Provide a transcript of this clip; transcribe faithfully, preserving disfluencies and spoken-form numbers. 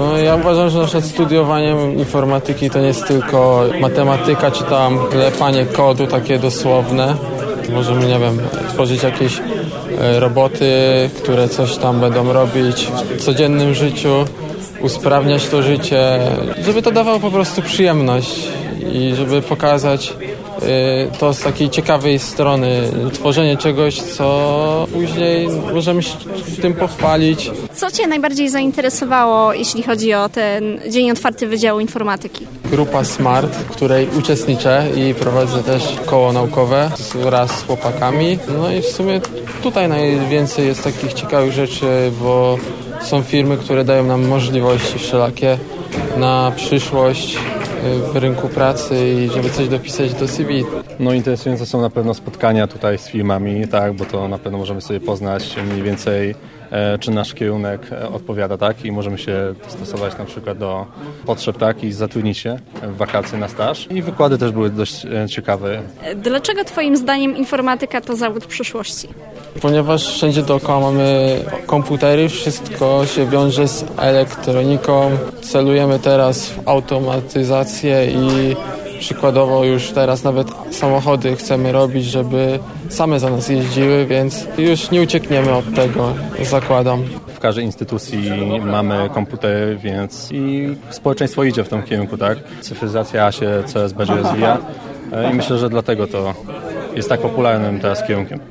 No ja uważam, że na przykład studiowanie informatyki to nie jest tylko matematyka czy tam klepanie kodu takie dosłowne. Możemy, nie wiem, tworzyć jakieś roboty, które coś tam będą robić w codziennym życiu, usprawniać to życie, żeby to dawało po prostu przyjemność i żeby pokazać to z takiej ciekawej strony, tworzenie czegoś, co później możemy się tym pochwalić. Co Cię najbardziej zainteresowało, jeśli chodzi o ten Dzień Otwarty Wydziału Informatyki? Grupa SMART, w której uczestniczę i prowadzę też koło naukowe wraz z chłopakami. No i w sumie tutaj najwięcej jest takich ciekawych rzeczy, bo są firmy, które dają nam możliwości wszelakie na przyszłość w rynku pracy i żeby coś dopisać do C V. No interesujące są na pewno spotkania tutaj z firmami, tak, bo to na pewno możemy sobie poznać mniej więcej e, czy nasz kierunek odpowiada, tak, i możemy się dostosować na przykład do potrzeb, tak, i zatrudnić się w wakacje na staż. I wykłady też były dość e, ciekawe. Dlaczego Twoim zdaniem informatyka to zawód przyszłości? Ponieważ wszędzie dookoła mamy komputery, wszystko się wiąże z elektroniką. Celujemy teraz w automatyzację i przykładowo już teraz nawet samochody chcemy robić, żeby same za nas jeździły, więc już nie uciekniemy od tego, zakładam. W każdej instytucji mamy komputery, więc i społeczeństwo idzie w tym kierunku, tak? Cyfryzacja się coraz bardziej rozwija i myślę, że dlatego to jest tak popularnym teraz kierunkiem.